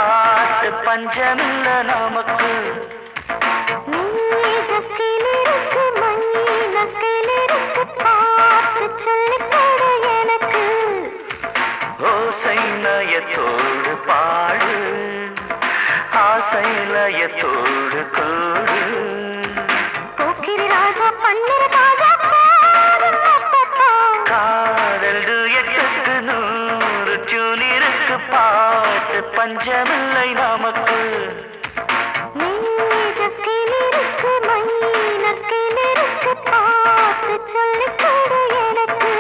பாட்டு பஞ்சமில்ல நமக்கு. ஓசை நயத்தோடு பாடு, ஆசை லயத்தோடு கூடு. போக்கிரி ராஜா பன்னிரு ராஜா காதல் டுயட்டுக்கு 100 டியூன் இருக்கு, பாட்டு பஞ்சமில்லை நமக்கு. மேஜர் ஸ்கேல் இருக்கு, மைனர் ஸ்கேல் இருக்கு, பாட்டு சொல்லிக் கொடு எனக்கு.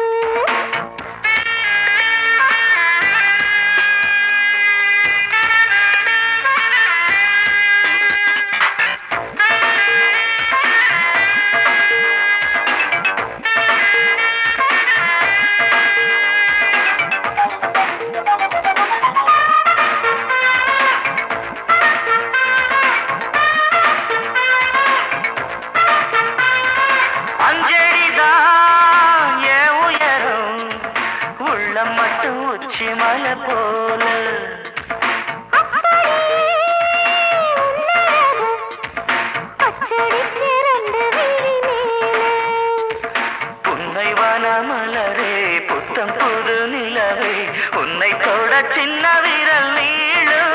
மட்டும் உச்சி மலை போல புன்னை வனமலரே, புத்தம் புது நிலவே, உன்னை தொட சின்ன விரல் நீளும்.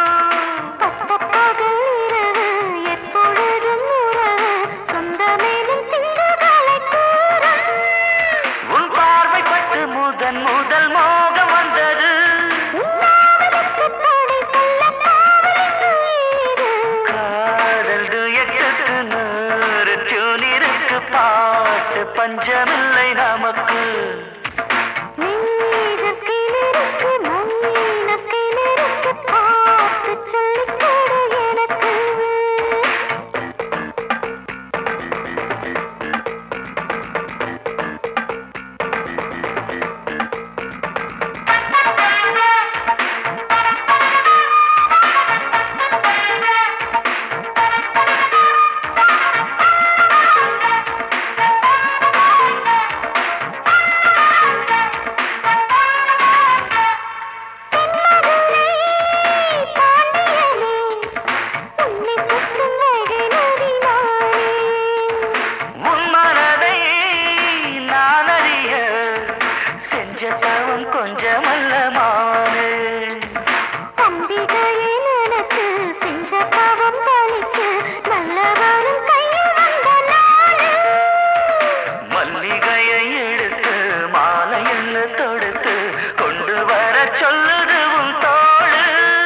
உன் பார்வைப்பட்டு முதல் மோகம் வந்தது. காதல் டுயட்டுக்கு 100 டியூன் இருக்கு, பாட்டு பஞ்சமில்லை நமக்கு. மேஜர் ஸ்கேல் இருக்கு, மைனர் ஸ்கேல் இருக்கு, பாட்டு சொல்லிக் கொடு எனக்கு. கொஞ்சமல்ல மானே, அம்பிகையை நினைச்சு செஞ்ச பாவம் பழிச்சு நல்லவனும் கையில் வந்த நாளு. மல்லிகையை எடுத்து மாலை என்ன தொடுத்து கொண்டு வர சொல்லுது உன் தோளு.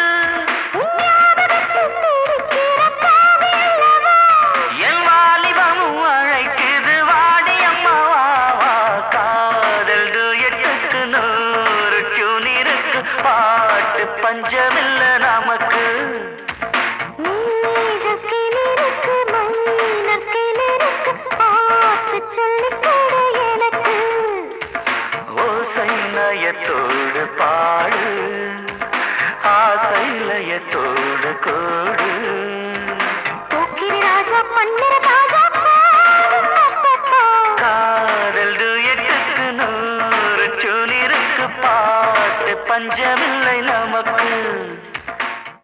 என் வாலிபமும் அழைக்குது, வாடி அம்மாவா. காதல் டுயட்டுக்கு 100 டியூன் இருக்கு, பாட்டு பஞ்சமில்ல நமக்கு. மேஜர் ஸ்கேல் இருக்கு, மைனர் ஸ்கேல் இருக்கு, பாட்டு சொல்லிக் கொடு எனக்கு. ஓசை நயத்தோடு பாடு, ஆசை லயத்தோடு கூடு. போக்கிரி ராஜா பன்னிரு ராஜா காதல் டுயட்டுக்கு 100 டியூன் இருக்கு, பாட்டு பஞ்சமில்லை நமக்கு.